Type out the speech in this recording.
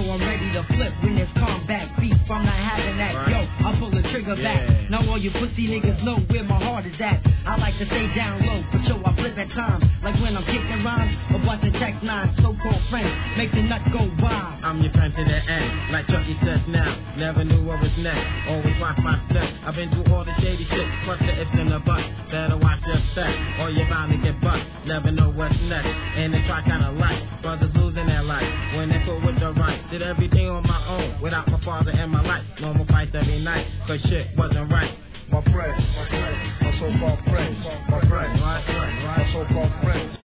I'm ready to flip when there's combat beef. I'm not having that. Yo, I pull the trigger back. Now all you pussy niggas know where my heart is at. I like to stay down low, but yo, I flip at times. Like when I'm kicking rhymes or busting text lines. So-called friends make the nut go wild. I'm your friend to the end, like Chucky says now. Never knew what was next, always watch my steps. I've been through all the shady shit, plus the ifs and the buts. Better watch your step, or you're bound to get bust. Never know what's next, and it's I kinda like brothers losing their life when they put with the right. Did everything on my own, without my father in my life. Normal fights every night, cause shit wasn't right. My friends, my so-called friends, my so-called friends.